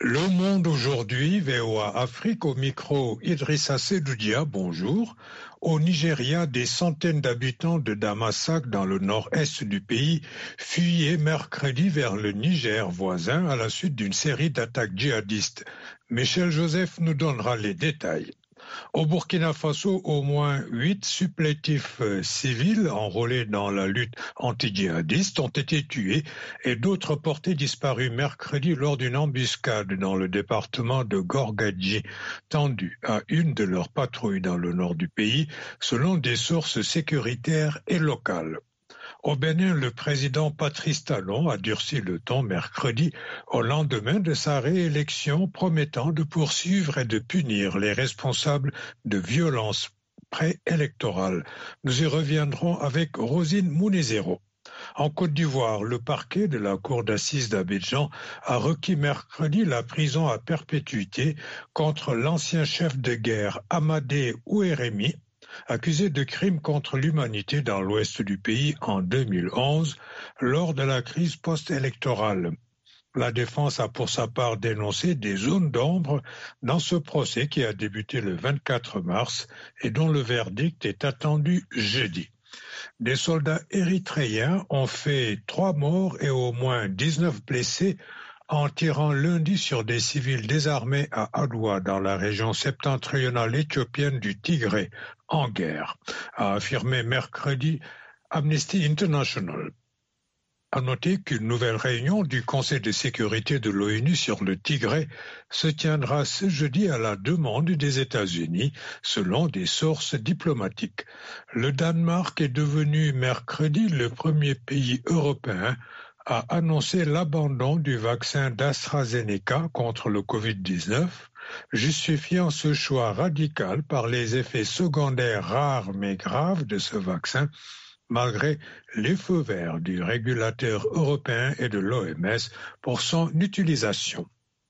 Le Monde aujourd'hui, VOA Afrique au micro Idrissa Sedoudia, bonjour. Au Nigeria, des centaines d'habitants de Damasak dans le nord-est du pays fuyaient mercredi vers le Niger voisin à la suite d'une série d'attaques djihadistes. Michel Joseph nous donnera les détails. Au Burkina Faso, au moins 8 supplétifs civils enrôlés dans la lutte anti-djihadiste ont été tués et d'autres portés disparus mercredi lors d'une embuscade dans le département de Gorgadji, tendue à une de leurs patrouilles dans le nord du pays, selon des sources sécuritaires et locales. Au Bénin, le président Patrice Talon a durci le ton mercredi au lendemain de sa réélection, promettant de poursuivre et de punir les responsables de violences préélectorales. Nous y reviendrons avec Rosine Mounezero. En Côte d'Ivoire, le parquet de la cour d'assises d'Abidjan a requis mercredi la prison à perpétuité contre l'ancien chef de guerre Amadé Ouérémi, accusé de crimes contre l'humanité dans l'ouest du pays en 2011 lors de la crise post-électorale. La défense a pour sa part dénoncé des zones d'ombre dans ce procès qui a débuté le 24 mars et dont le verdict est attendu jeudi. Des soldats érythréens ont fait 3 morts et au moins 19 blessés en tirant lundi sur des civils désarmés à Adoua, dans la région septentrionale éthiopienne du Tigré, en guerre, a affirmé mercredi Amnesty International. À noter qu'une nouvelle réunion du Conseil de sécurité de l'ONU sur le Tigré se tiendra ce jeudi à la demande des États-Unis, selon des sources diplomatiques. Le Danemark est devenu mercredi le premier pays européen a annoncé l'abandon du vaccin d'AstraZeneca contre le Covid-19, justifiant ce choix radical par les effets secondaires rares mais graves de ce vaccin, malgré les feux verts du régulateur européen et de l'OMS pour son utilisation.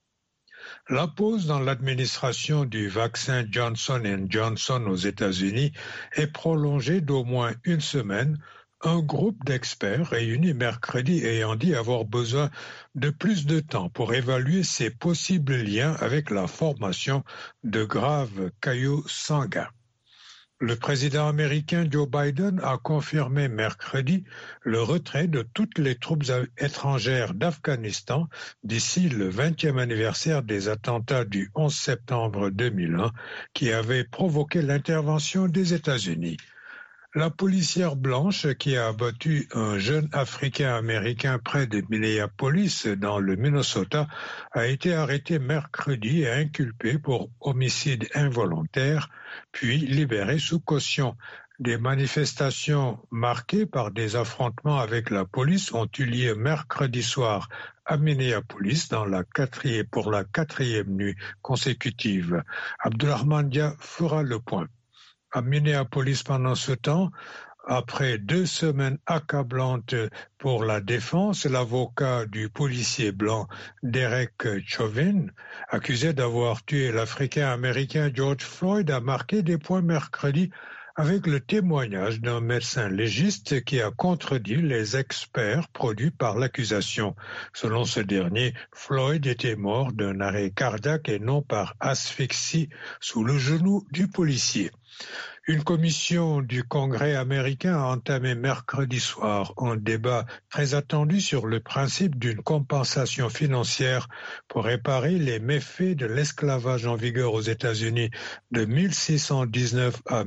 La pause dans l'administration du vaccin Johnson & Johnson aux États-Unis est prolongée d'au moins une semaine, un groupe d'experts réunis mercredi ayant dit avoir besoin de plus de temps pour évaluer ses possibles liens avec la formation de graves caillots sanguins. Le président américain Joe Biden a confirmé mercredi le retrait de toutes les troupes étrangères d'Afghanistan d'ici le 20e anniversaire des attentats du 11 septembre 2001 qui avaient provoqué l'intervention des États-Unis. La policière blanche qui a abattu un jeune Africain-Américain près de Minneapolis, dans le Minnesota, a été arrêtée mercredi et inculpée pour homicide involontaire, puis libérée sous caution. Des manifestations marquées par des affrontements avec la police ont eu lieu mercredi soir à Minneapolis pour la 4e nuit consécutive. Abdulrahman Dia fera le point. À Minneapolis pendant ce temps, après 2 semaines accablantes pour la défense, l'avocat du policier blanc Derek Chauvin, accusé d'avoir tué l'Africain-Américain George Floyd, a marqué des points mercredi avec le témoignage d'un médecin légiste qui a contredit les experts produits par l'accusation. Selon ce dernier, Floyd était mort d'un arrêt cardiaque et non par asphyxie sous le genou du policier. Une commission du Congrès américain a entamé mercredi soir un débat très attendu sur le principe d'une compensation financière pour réparer les méfaits de l'esclavage en vigueur aux États-Unis de 1619 à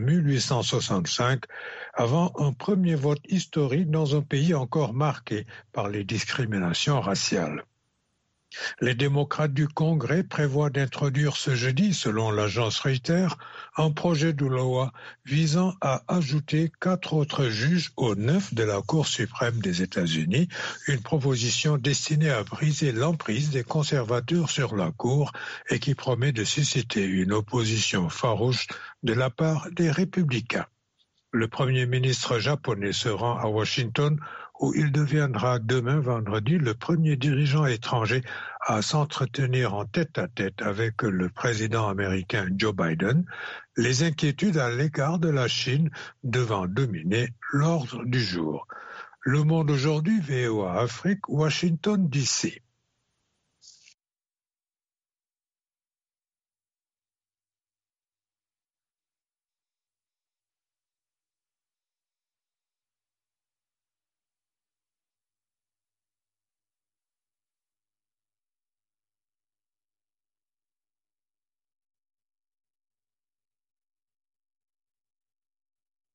1865, avant un premier vote historique dans un pays encore marqué par les discriminations raciales. Les démocrates du Congrès prévoient d'introduire ce jeudi, selon l'agence Reuters, un projet de loi visant à ajouter 4 autres juges aux 9 de la Cour suprême des États-Unis, une proposition destinée à briser l'emprise des conservateurs sur la Cour et qui promet de susciter une opposition farouche de la part des républicains. Le Premier ministre japonais se rend à Washington où il deviendra demain vendredi le premier dirigeant étranger à s'entretenir en tête-à-tête avec le président américain Joe Biden, les inquiétudes à l'égard de la Chine devant dominer l'ordre du jour. Le Monde aujourd'hui, VOA Afrique, Washington DC.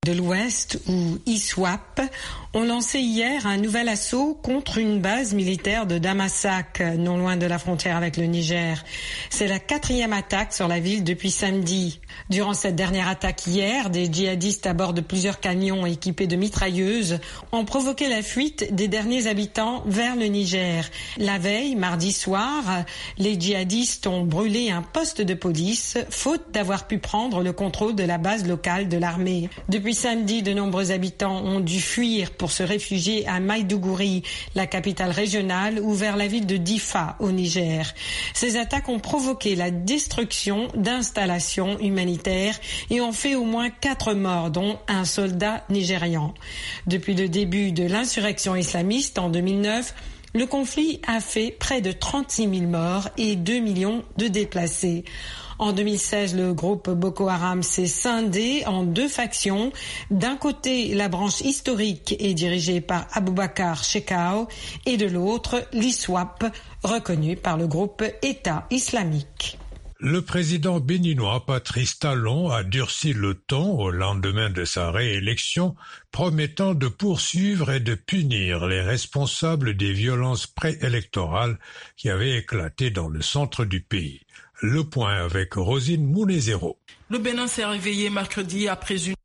de l'Ouest, ou ISWAP, ont lancé hier un nouvel assaut contre une base militaire de Damasak, non loin de la frontière avec le Niger. C'est la 4e attaque sur la ville depuis samedi. Durant cette dernière attaque hier, des djihadistes à bord de plusieurs camions équipés de mitrailleuses ont provoqué la fuite des derniers habitants vers le Niger. La veille, mardi soir, les djihadistes ont brûlé un poste de police, faute d'avoir pu prendre le contrôle de la base locale de l'armée. Depuis samedi, de nombreux habitants ont dû fuir pour se réfugier à Maïdougouri, la capitale régionale, ou vers la ville de Difa, au Niger. Ces attaques ont provoqué la destruction d'installations humanitaires et ont fait au moins 4 morts, dont un soldat nigérian. Depuis le début de l'insurrection islamiste en 2009, le conflit a fait près de 36 000 morts et 2 millions de déplacés. En 2016, le groupe Boko Haram s'est scindé en 2 factions. D'un côté, la branche historique est dirigée par Aboubakar Shekau et de l'autre, l'ISWAP, reconnu par le groupe État islamique. Le président béninois Patrice Talon a durci le ton au lendemain de sa réélection, promettant de poursuivre et de punir les responsables des violences préélectorales qui avaient éclaté dans le centre du pays. Le point avec Rosine Mounezero. Le Bénin s'est réveillé mercredi après une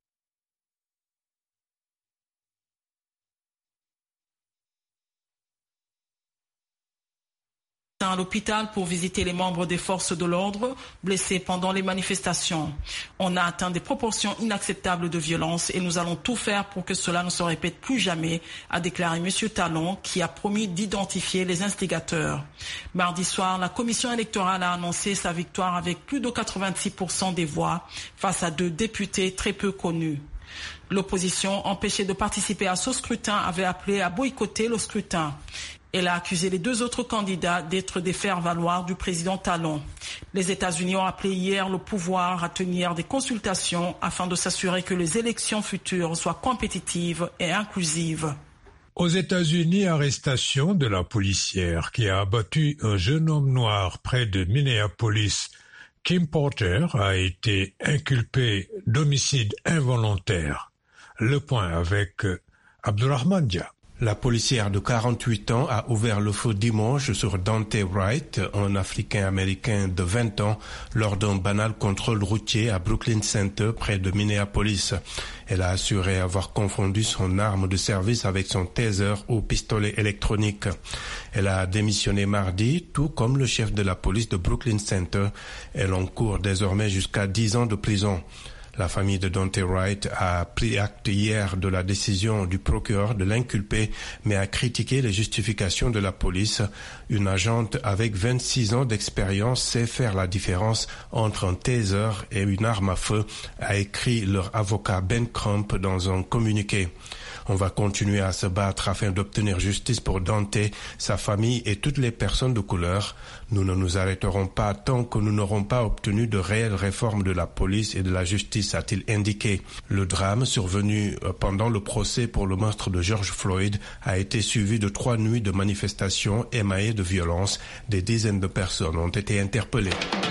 à l'hôpital pour visiter les membres des forces de l'ordre blessés pendant les manifestations. On a atteint des proportions inacceptables de violence et nous allons tout faire pour que cela ne se répète plus jamais, a déclaré M. Talon, qui a promis d'identifier les instigateurs. Mardi soir, la commission électorale a annoncé sa victoire avec plus de 86% des voix face à 2 députés très peu connus. L'opposition, empêchée de participer à ce scrutin, avait appelé à boycotter le scrutin. Elle a accusé les 2 autres candidats d'être des faire-valoir du président Talon. Les États-Unis ont appelé hier le pouvoir à tenir des consultations afin de s'assurer que les élections futures soient compétitives et inclusives. Aux États-Unis, arrestation de la policière qui a abattu un jeune homme noir près de Minneapolis. Kim Porter a été inculpé d'homicide involontaire. Le point avec Abdulrahman Dia. La policière de 48 ans a ouvert le feu dimanche sur Dante Wright, un Africain-Américain de 20 ans, lors d'un banal contrôle routier à Brooklyn Center, près de Minneapolis. Elle a assuré avoir confondu son arme de service avec son taser ou pistolet électronique. Elle a démissionné mardi, tout comme le chef de la police de Brooklyn Center. Elle encourt désormais jusqu'à 10 ans de prison. La famille de Dante Wright a pris acte hier de la décision du procureur de l'inculper, mais a critiqué les justifications de la police. Une agente avec 26 ans d'expérience sait faire la différence entre un taser et une arme à feu, a écrit leur avocat Ben Crump dans un communiqué. On va continuer à se battre afin d'obtenir justice pour Dante, sa famille et toutes les personnes de couleur. Nous ne nous arrêterons pas tant que nous n'aurons pas obtenu de réelles réformes de la police et de la justice, a-t-il indiqué. Le drame survenu pendant le procès pour le meurtre de George Floyd a été suivi de 3 nuits de manifestations émaillées de violence. Des dizaines de personnes ont été interpellées.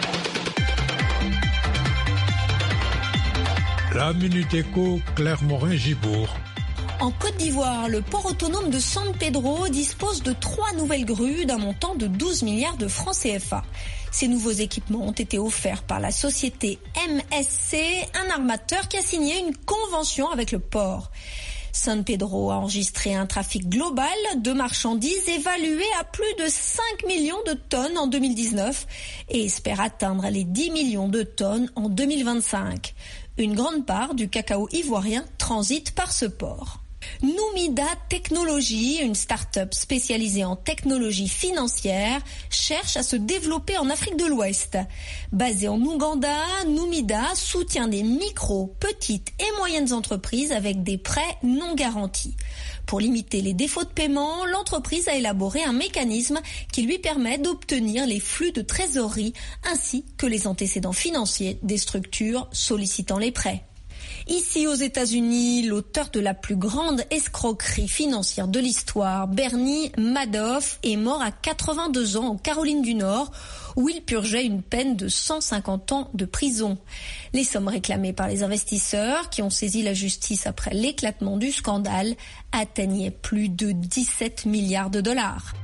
La Minute Éco, Claire Morin-Gibourg. En Côte d'Ivoire, le port autonome de San Pedro dispose de 3 nouvelles grues d'un montant de 12 milliards de francs CFA. Ces nouveaux équipements ont été offerts par la société MSC, un armateur qui a signé une convention avec le port. San Pedro a enregistré un trafic global de marchandises évalué à plus de 5 millions de tonnes en 2019 et espère atteindre les 10 millions de tonnes en 2025. Une grande part du cacao ivoirien transite par ce port. Numida Technologies, une start-up spécialisée en technologie financière, cherche à se développer en Afrique de l'Ouest. Basée en Ouganda, Numida soutient des micro, petites et moyennes entreprises avec des prêts non garantis. Pour limiter les défauts de paiement, l'entreprise a élaboré un mécanisme qui lui permet d'obtenir les flux de trésorerie ainsi que les antécédents financiers des structures sollicitant les prêts. Ici aux États-Unis, l'auteur de la plus grande escroquerie financière de l'histoire, Bernie Madoff, est mort à 82 ans en Caroline du Nord, où il purgeait une peine de 150 ans de prison. Les sommes réclamées par les investisseurs, qui ont saisi la justice après l'éclatement du scandale, atteignaient plus de 17 milliards de dollars.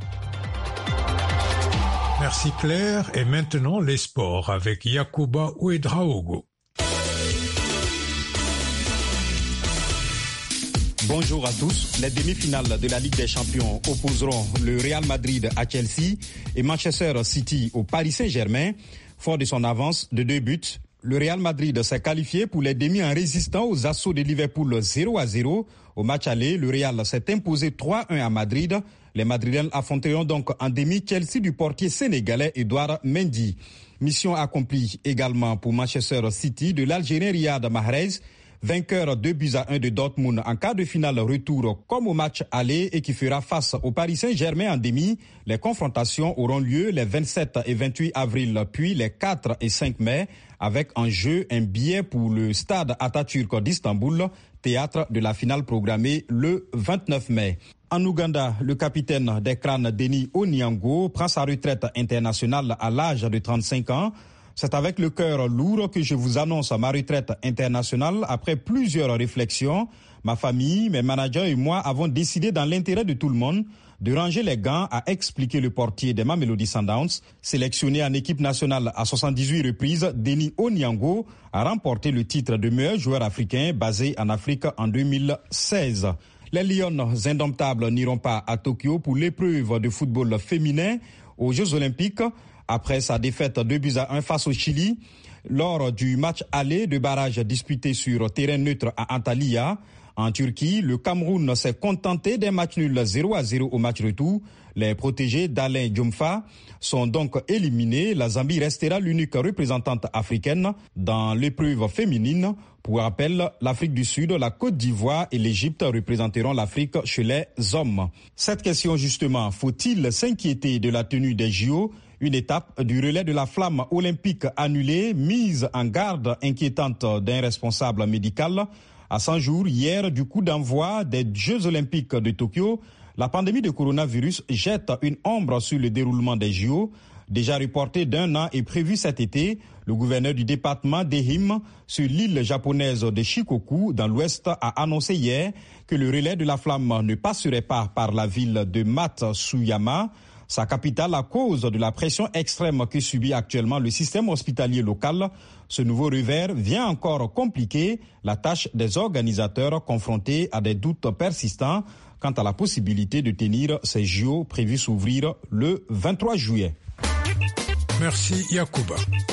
Merci Claire. Et maintenant les sports avec Yacouba Ouedraogo. Bonjour à tous. Les demi-finales de la Ligue des Champions opposeront le Real Madrid à Chelsea et Manchester City au Paris Saint-Germain. Fort de son avance de 2 buts, le Real Madrid s'est qualifié pour les demi en résistant aux assauts de Liverpool 0-0. Au match aller, le Real s'est imposé 3-1 à Madrid. Les Madrilènes affronteront donc en demi Chelsea du portier sénégalais Edouard Mendy. Mission accomplie également pour Manchester City de l'Algérien Riyad Mahrez, vainqueur 2-1 de Dortmund en quart de finale retour comme au match aller et qui fera face au Paris Saint-Germain en demi. Les confrontations auront lieu les 27 et 28 avril puis les 4 et 5 mai avec en jeu un billet pour le stade Atatürk d'Istanbul, théâtre de la finale programmée le 29 mai. En Ouganda, le capitaine des Crânes Denis Onyango prend sa retraite internationale à l'âge de 35 ans. C'est avec le cœur lourd que je vous annonce ma retraite internationale après plusieurs réflexions. Ma famille, mes managers et moi avons décidé dans l'intérêt de tout le monde de ranger les gants, a expliqué le portier des Mamelodi Sundowns. Sélectionné en équipe nationale à 78 reprises, Denis Onyango a remporté le titre de meilleur joueur africain basé en Afrique en 2016. Les Lions indomptables n'iront pas à Tokyo pour l'épreuve de football féminin aux Jeux Olympiques. Après sa défaite 2-1 face au Chili, lors du match aller de barrage disputé sur terrain neutre à Antalya, en Turquie, le Cameroun s'est contenté d'un match nul 0-0 au match retour. Les protégés d'Alain Dioumfa sont donc éliminés. La Zambie restera l'unique représentante africaine dans l'épreuve féminine. Pour rappel, l'Afrique du Sud, la Côte d'Ivoire et l'Égypte représenteront l'Afrique chez les hommes. Cette question justement, faut-il s'inquiéter de la tenue des JO ? Une étape du relais de la flamme olympique annulée, mise en garde inquiétante d'un responsable médical. À 100 jours hier du coup d'envoi des Jeux olympiques de Tokyo, la pandémie de coronavirus jette une ombre sur le déroulement des JO. Déjà reporté d'1 an et prévu cet été, le gouverneur du département d'Ehime sur l'île japonaise de Shikoku dans l'ouest a annoncé hier que le relais de la flamme ne passerait pas par la ville de Matsuyama, sa capitale, à cause de la pression extrême que subit actuellement le système hospitalier local. Ce nouveau revers vient encore compliquer la tâche des organisateurs confrontés à des doutes persistants quant à la possibilité de tenir ces JO prévus s'ouvrir le 23 juillet. Merci Yacouba.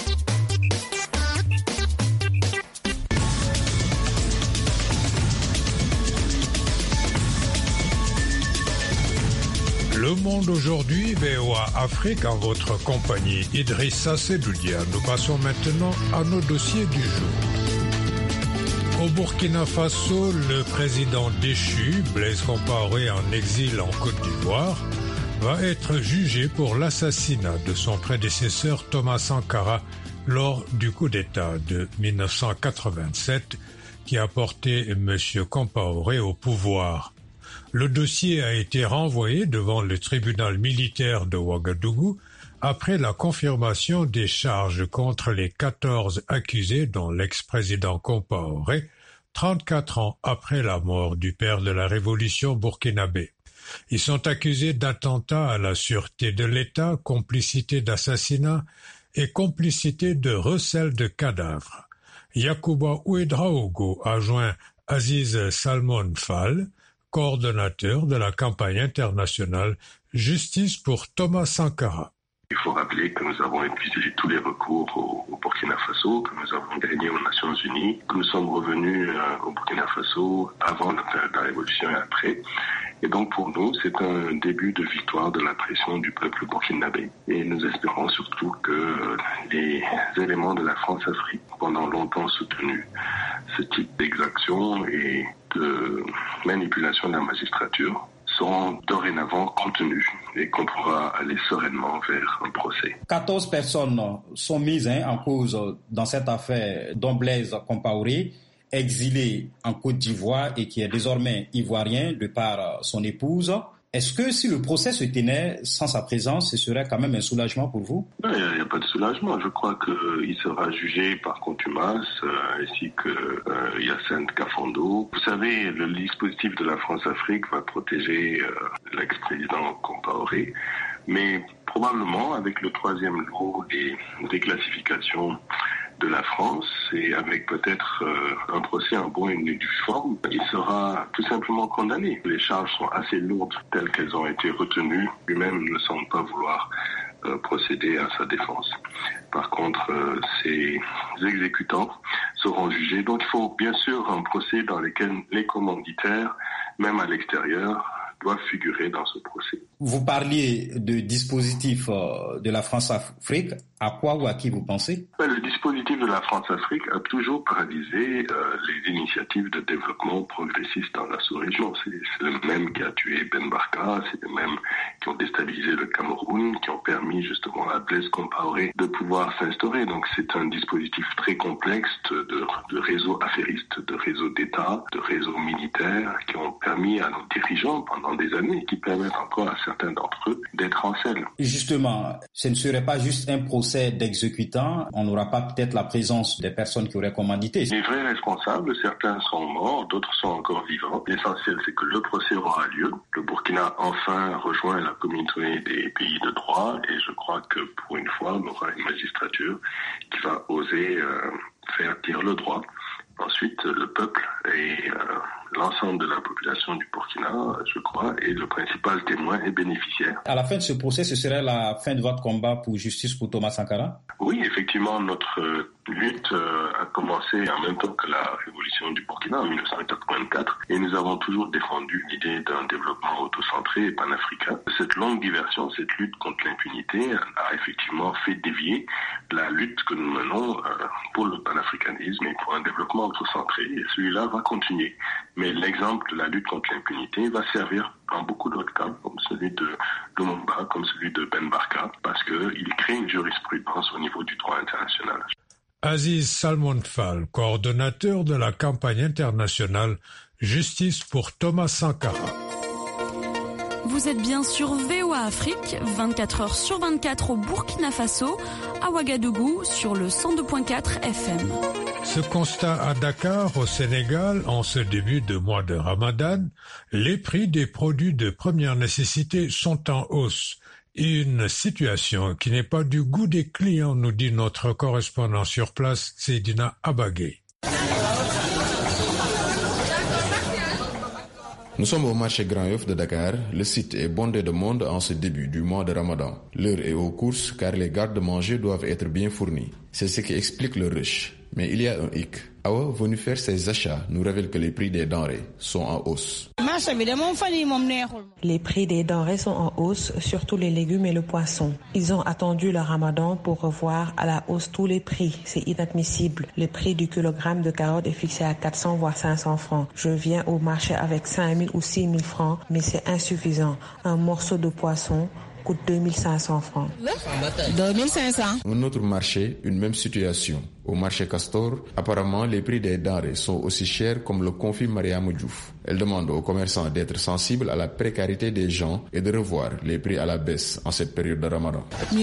Le monde aujourd'hui, VOA Afrique, en votre compagnie, Idrissa Sedoudia. Nous passons maintenant à nos dossiers du jour. Au Burkina Faso, le président déchu, Blaise Compaoré en exil en Côte d'Ivoire, va être jugé pour l'assassinat de son prédécesseur Thomas Sankara lors du coup d'État de 1987 qui a porté M. Compaoré au pouvoir. Le dossier a été renvoyé devant le tribunal militaire de Ouagadougou après la confirmation des charges contre les 14 accusés dont l'ex-président Compaoré, 34 ans après la mort du père de la révolution burkinabé. Ils sont accusés d'attentat à la sûreté de l'État, complicité d'assassinat et complicité de recel de cadavres. Yacouba Ouedraogo a joint Aziz Salmon Fall, coordonnateur de la campagne internationale Justice pour Thomas Sankara. Il faut rappeler que nous avons épuisé tous les recours au Burkina Faso, que nous avons gagné aux Nations Unies, que nous sommes revenus au Burkina Faso avant la période de la Révolution et après. Et donc pour nous, c'est un début de victoire de la pression du peuple burkinabé. Et nous espérons surtout que les éléments de la France-Afrique, pendant longtemps soutenus ce type d'exaction et de manipulation de la magistrature, seront dorénavant contenus et qu'on pourra aller sereinement vers un procès. 14 personnes sont mises en cause dans cette affaire, dont Blaise Compaoré. exilé en Côte d'Ivoire et qui est désormais ivoirien de par son épouse. Est-ce que si le procès se tenait sans sa présence, ce serait quand même un soulagement pour vous? Il n'y a pas de soulagement. Je crois qu'il sera jugé par contumace, ainsi que Hyacinthe Kafondo. Vous savez, le dispositif de la France-Afrique va protéger l'ex-président Compaoré, mais probablement avec le troisième lot des déclassifications de la France et avec peut-être un procès en bonne et due forme, il sera tout simplement condamné. Les charges sont assez lourdes telles qu'elles ont été retenues. Lui-même ne semble pas vouloir procéder à sa défense. Par contre, ces exécutants seront jugés. Donc il faut bien sûr un procès dans lequel les commanditaires, même à l'extérieur, doivent figurer dans ce procès. Vous parliez de dispositif de la France-Afrique. À quoi ou à qui vous pensez? Le dispositif de la France-Afrique a toujours paralysé les initiatives de développement progressiste dans la sous-région. C'est le même qui a tué Ben Barka, c'est les mêmes qui ont déstabilisé le Cameroun, qui ont permis justement à Blaise Compaoré de pouvoir s'instaurer. Donc c'est un dispositif très complexe de réseaux affairistes, de réseaux d'État, de réseaux militaires qui ont permis à nos dirigeants pendant des années, qui permettent encore à certains d'entre eux d'être en selle. Justement, ce ne serait pas juste un procès d'exécutants, on n'aura pas peut-être la présence des personnes qui auraient commandité. Les vrais responsables, certains sont morts, d'autres sont encore vivants. L'essentiel, c'est que le procès aura lieu. Le Burkina enfin rejoint la communauté des pays de droit et je crois que pour une fois, on aura une magistrature qui va oser faire dire le droit. Ensuite, le peuple et l'ensemble de la population du Burkina, je crois, est le principal témoin et bénéficiaire. À la fin de ce procès, ce serait la fin de votre combat pour justice pour Thomas Sankara? Oui, effectivement, notre lutte a commencé en même temps que la révolution du Burkina en 1984 et nous avons toujours défendu l'idée d'un développement autocentré et panafricain. Cette longue diversion, cette lutte contre l'impunité a effectivement fait dévier la lutte que nous menons pour le panafricanisme et pour un développement autocentré et celui-là va continuer. Mais l'exemple de la lutte contre l'impunité va servir dans beaucoup d'autres cas, comme celui de Lumumba, comme celui de Ben Barka, parce qu'il crée une jurisprudence au niveau du droit international. Aziz Salmon Fall, coordonnateur de la campagne internationale Justice pour Thomas Sankara. Vous êtes bien sur VOA Afrique, 24 heures sur 24 au Burkina Faso, à Ouagadougou sur le 102.4 FM. Ce constat à Dakar, au Sénégal, en ce début de mois de Ramadan, les prix des produits de première nécessité sont en hausse. Une situation qui n'est pas du goût des clients, nous dit notre correspondant sur place, Seydina Abagé. Nous sommes au marché Grand Yoff de Dakar. Le site est bondé de monde en ce début du mois de Ramadan. L'heure est aux courses car les garde-manger doivent être bien fournis. C'est ce qui explique le rush. Mais il y a un hic. Awa, venu faire ses achats, nous révèle que les prix des denrées sont en hausse. Les prix des denrées sont en hausse, surtout les légumes et le poisson. Ils ont attendu le Ramadan pour revoir à la hausse tous les prix. C'est inadmissible. Le prix du kilogramme de carottes est fixé à 400 voire 500 francs. Je viens au marché avec 5 000 ou 6 000 francs, mais c'est insuffisant. Un morceau de poisson coûte 2500 francs. 2500. Un autre marché, une même situation. Au marché Castor, apparemment, les prix des denrées sont aussi chers comme le confie Mariam Diouf. Elle demande aux commerçants d'être sensibles à la précarité des gens et de revoir les prix à la baisse en cette période de Ramadan.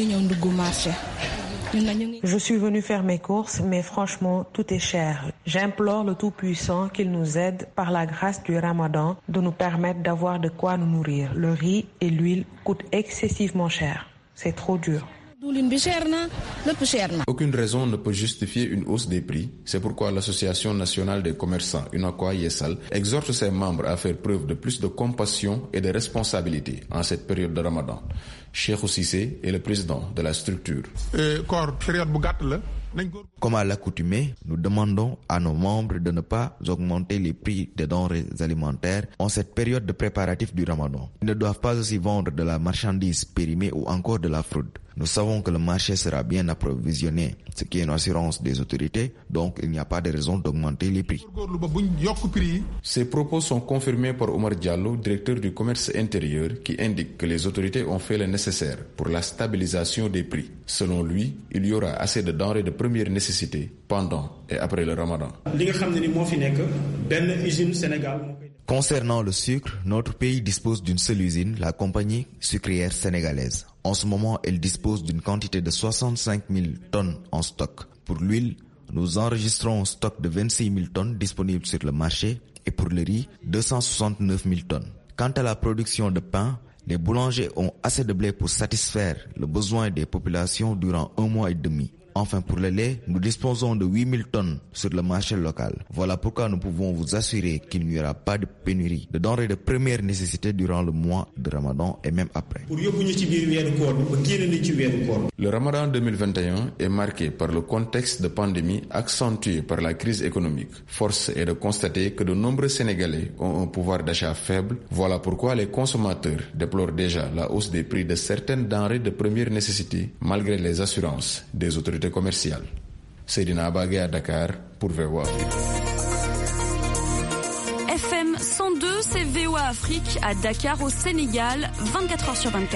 Je suis venu faire mes courses, mais franchement, tout est cher. J'implore le Tout-Puissant qu'il nous aide par la grâce du Ramadan de nous permettre d'avoir de quoi nous nourrir. Le riz et l'huile coûtent excessivement cher. C'est trop dur. Aucune raison ne peut justifier une hausse des prix. C'est pourquoi l'Association nationale des commerçants, UNACOA Yessal, exhorte ses membres à faire preuve de plus de compassion et de responsabilité en cette période de Ramadan. Cheikh Cissé est le président de la structure. Comme à l'accoutumée, nous demandons à nos membres de ne pas augmenter les prix des denrées alimentaires en cette période de préparatif du Ramadan. Ils ne doivent pas aussi vendre de la marchandise périmée ou encore de la fraude. Nous savons que le marché sera bien approvisionné, ce qui est une assurance des autorités, donc il n'y a pas de raison d'augmenter les prix. Ces propos sont confirmés par Omar Diallo, directeur du commerce intérieur, qui indique que les autorités ont fait le nécessaire pour la stabilisation des prix. Selon lui, il y aura assez de denrées de première nécessité pendant et après le Ramadan. Concernant le sucre, notre pays dispose d'une seule usine, la compagnie sucrière sénégalaise. En ce moment, elle dispose d'une quantité de 65 000 tonnes en stock. Pour l'huile, nous enregistrons un stock de 26 000 tonnes disponibles sur le marché et pour le riz, 269 000 tonnes. Quant à la production de pain, les boulangers ont assez de blé pour satisfaire le besoin des populations durant 1 mois et demi. Enfin, pour le lait, nous disposons de 8 000 tonnes sur le marché local. Voilà pourquoi nous pouvons vous assurer qu'il n'y aura pas de pénurie de denrées de première nécessité durant le mois de Ramadan et même après. Le Ramadan 2021 est marqué par le contexte de pandémie accentué par la crise économique. Force est de constater que de nombreux Sénégalais ont un pouvoir d'achat faible. Voilà pourquoi les consommateurs déplorent déjà la hausse des prix de certaines denrées de première nécessité malgré les assurances des autorités commerciales. Seydina Abagé à Dakar pour VOA Afrique. FM 102, c'est VOA Afrique à Dakar au Sénégal, 24h/24.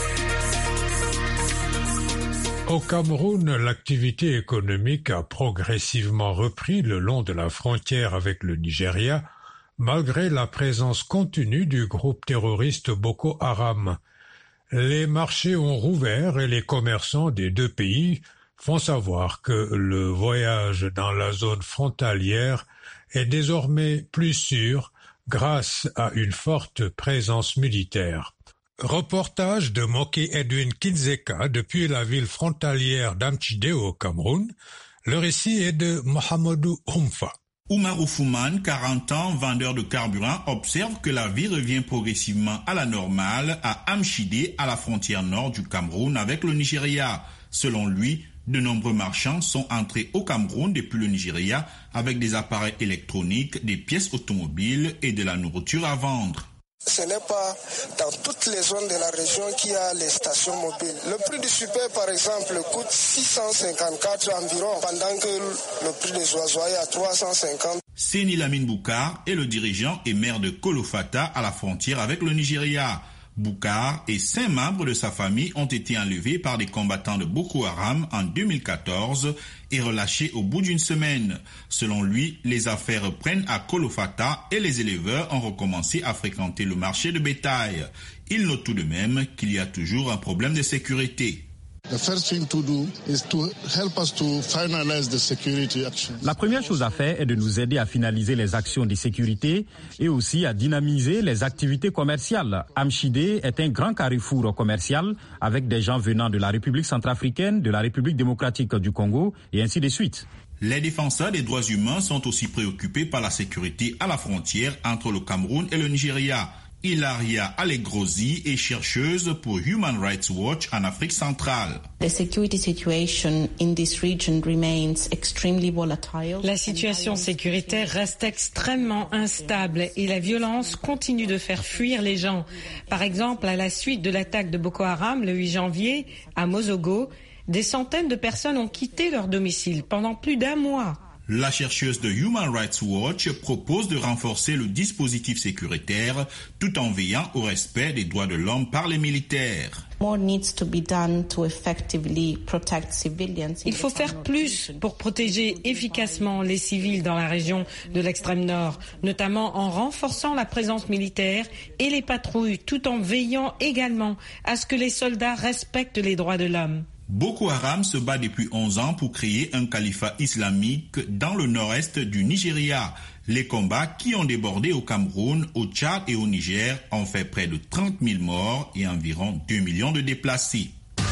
Au Cameroun, l'activité économique a progressivement repris le long de la frontière avec le Nigeria, malgré la présence continue du groupe terroriste Boko Haram. Les marchés ont rouvert et les commerçants des deux pays font savoir que le voyage dans la zone frontalière est désormais plus sûr grâce à une forte présence militaire. Reportage de Moki Edwin Kinzeka depuis la ville frontalière d'Amchide au Cameroun. Le récit est de Mohamedou Humfa. Oumarou Fouman, 40 ans, vendeur de carburant, observe que la vie revient progressivement à la normale à Amchide, à la frontière nord du Cameroun avec le Nigeria. Selon lui, de nombreux marchands sont entrés au Cameroun depuis le Nigeria avec des appareils électroniques, des pièces automobiles et de la nourriture à vendre. Ce n'est pas dans toutes les zones de la région qu'il y a les stations mobiles. Le prix du super, par exemple, coûte 654 environ, pendant que le prix des oiseaux est à 350. Seni Lamine Boukar est le dirigeant et maire de Kolofata à la frontière avec le Nigeria. Boukar et 5 membres de sa famille ont été enlevés par des combattants de Boko Haram en 2014 et relâchés au bout d'une semaine. Selon lui, les affaires reprennent à Kolofata et les éleveurs ont recommencé à fréquenter le marché de bétail. Il note tout de même qu'il y a toujours un problème de sécurité. La première chose à faire est de nous aider à finaliser les actions de sécurité et aussi à dynamiser les activités commerciales. Amchide est un grand carrefour commercial avec des gens venant de la République centrafricaine, de la République démocratique du Congo et ainsi de suite. Les défenseurs des droits humains sont aussi préoccupés par la sécurité à la frontière entre le Cameroun et le Nigeria. Ilaria Allegrosi est chercheuse pour Human Rights Watch en Afrique centrale. La situation sécuritaire reste extrêmement instable et la violence continue de faire fuir les gens. Par exemple, à la suite de l'attaque de Boko Haram le 8 janvier à Mozogo, des centaines de personnes ont quitté leur domicile pendant plus d'1 mois. La chercheuse de Human Rights Watch propose de renforcer le dispositif sécuritaire tout en veillant au respect des droits de l'homme par les militaires. Il faut faire plus pour protéger efficacement les civils dans la région de l'extrême nord, notamment en renforçant la présence militaire et les patrouilles, tout en veillant également à ce que les soldats respectent les droits de l'homme. Boko Haram se bat depuis 11 ans pour créer un califat islamique dans le nord-est du Nigeria. Les combats qui ont débordé au Cameroun, au Tchad et au Niger ont fait près de 30 000 morts et environ 2 millions de déplacés.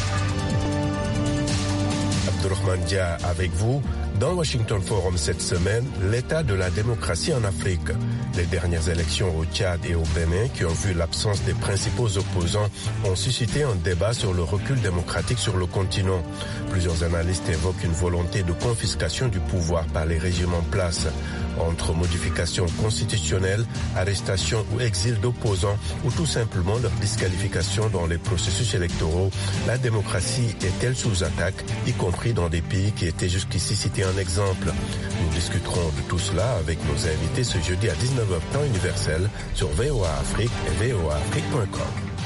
Abdourahmane Dia avec vous. Dans Washington Forum cette semaine, l'état de la démocratie en Afrique. Les dernières élections au Tchad et au Bénin, qui ont vu l'absence des principaux opposants, ont suscité un débat sur le recul démocratique sur le continent. Plusieurs analystes évoquent une volonté de confiscation du pouvoir par les régimes en place. entre modification constitutionnelle, arrestation ou exil d'opposants ou tout simplement leur disqualification dans les processus électoraux, la démocratie est-elle sous attaque, y compris dans des pays qui étaient jusqu'ici cités en exemple? Nous discuterons de tout cela avec nos invités ce jeudi à 19h temps universel sur VOA Afrique et voaafrique.com.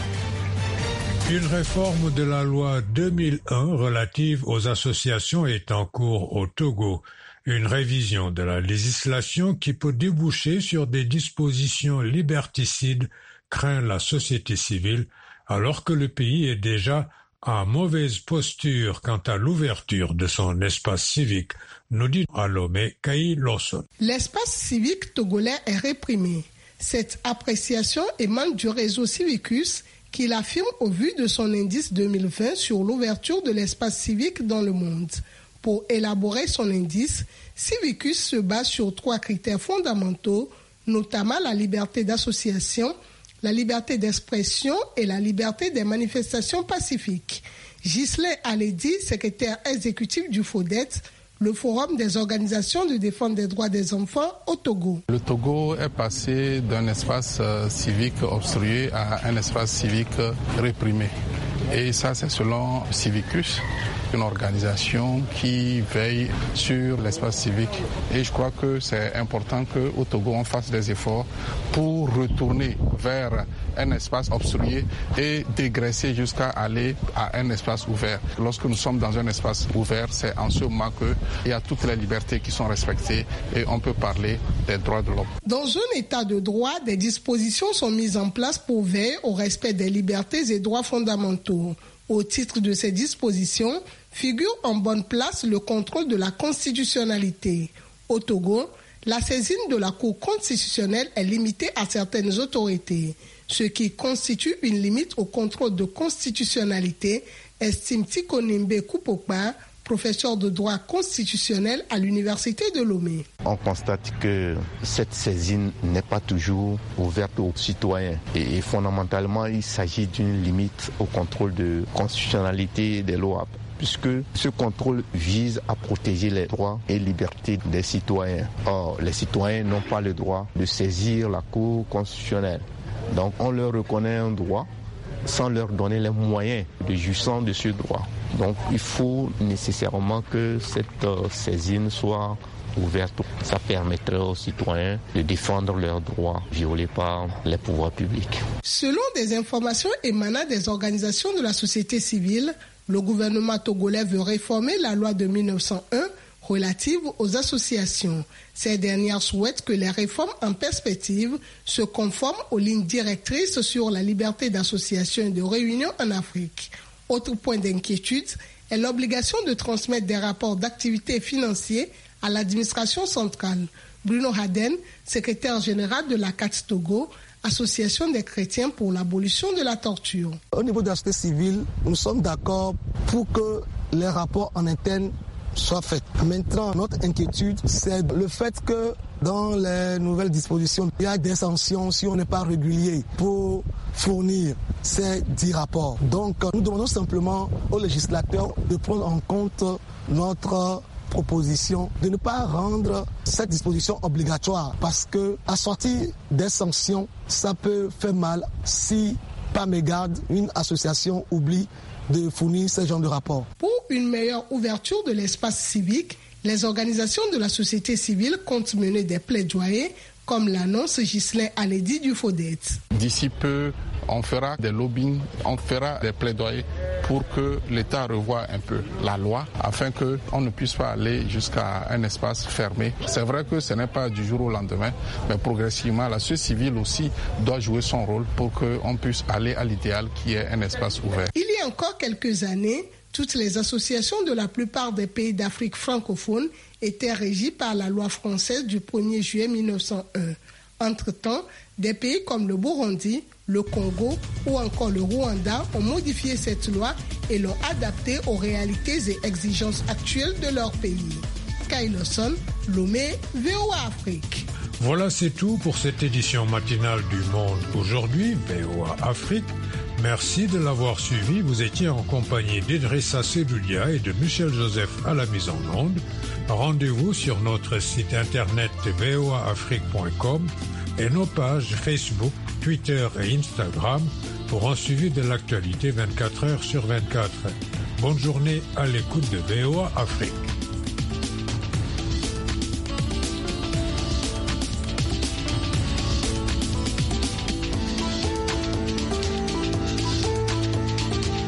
Une réforme de la loi 2001 relative aux associations est en cours au Togo. Une révision de la législation qui peut déboucher sur des dispositions liberticides craint la société civile, alors que le pays est déjà en mauvaise posture quant à l'ouverture de son espace civique, nous dit à Lomé Kaï Lawson. L'espace civique togolais est réprimé. Cette appréciation émane du réseau Civicus, qui l'affirme au vu de son indice 2020 sur l'ouverture de l'espace civique dans le monde. Pour élaborer son indice, Civicus se base sur 3 critères fondamentaux, notamment la liberté d'association, la liberté d'expression et la liberté des manifestations pacifiques. Ghislain Aledi, secrétaire exécutif du FODET, le Forum des organisations de défense des droits des enfants au Togo. Le Togo est passé d'un espace civique obstrué à un espace civique réprimé. Et ça, c'est selon Civicus, une organisation qui veille sur l'espace civique. Et je crois que c'est important qu'au Togo, on fasse des efforts pour retourner vers un espace obstrué et dégraisser jusqu'à aller à un espace ouvert. Lorsque nous sommes dans un espace ouvert, c'est en ce moment qu'il y a toutes les libertés qui sont respectées et on peut parler des droits de l'homme. Dans un état de droit, des dispositions sont mises en place pour veiller au respect des libertés et droits fondamentaux. Au titre de ces dispositions, figure en bonne place le contrôle de la constitutionnalité. Au Togo, la saisine de la Cour constitutionnelle est limitée à certaines autorités, ce qui constitue une limite au contrôle de constitutionnalité, estime Tikonimbe Koupokpa, professeur de droit constitutionnel à l'université de Lomé. On constate que cette saisine n'est pas toujours ouverte aux citoyens et fondamentalement il s'agit d'une limite au contrôle de constitutionnalité des lois, puisque ce contrôle vise à protéger les droits et libertés des citoyens. Or, les citoyens n'ont pas le droit de saisir la Cour constitutionnelle. Donc on leur reconnaît un droit sans leur donner les moyens de jouissance de ce droit. Donc il faut nécessairement que cette saisine soit ouverte. Ça permettrait aux citoyens de défendre leurs droits violés par les pouvoirs publics. Selon des informations émanant des organisations de la société civile, le gouvernement togolais veut réformer la loi de 1901 relative aux associations. Ces dernières souhaitent que les réformes en perspective se conforment aux lignes directrices sur la liberté d'association et de réunion en Afrique. Autre point d'inquiétude est l'obligation de transmettre des rapports d'activité financiers à l'administration centrale. Bruno Haden, secrétaire général de la CAT Togo, Association des chrétiens pour l'abolition de la torture. Au niveau de la société civile, nous sommes d'accord pour que les rapports en interne soient faits. Maintenant, notre inquiétude, c'est le fait que dans les nouvelles dispositions, il y a des sanctions si on n'est pas régulier pour fournir ces 10 rapports. Donc, nous demandons simplement aux législateurs de prendre en compte notre proposition de ne pas rendre cette disposition obligatoire parce que assortir des sanctions, ça peut faire mal si, par mégarde, une association oublie de fournir ce genre de rapport. Pour une meilleure ouverture de l'espace civique, les organisations de la société civile comptent mener des plaidoyers, comme l'annonce Ghislain Aledi du FODET. D'ici peu, on fera des lobbying, on fera des plaidoyers pour que l'État revoie un peu la loi afin qu'on ne puisse pas aller jusqu'à un espace fermé. C'est vrai que ce n'est pas du jour au lendemain, mais progressivement, la société civile aussi doit jouer son rôle pour qu'on puisse aller à l'idéal qui est un espace ouvert. Il y a encore quelques années, toutes les associations de la plupart des pays d'Afrique francophone étaient régies par la loi française du 1er juillet 1901. Entre-temps, des pays comme le Burundi, le Congo ou encore le Rwanda ont modifié cette loi et l'ont adaptée aux réalités et exigences actuelles de leur pays. Kaï Lawson, Lomé, VOA Afrique. Voilà, c'est tout pour cette édition matinale du Monde aujourd'hui, VOA Afrique. Merci de l'avoir suivi. Vous étiez en compagnie d'Idrissa Sedoudia et de Michel Joseph à la mise en onde. Rendez-vous sur notre site internet voaafrique.com et nos pages Facebook, Twitter et Instagram pour un suivi de l'actualité 24 heures sur 24. Bonne journée à l'écoute de VOA Afrique.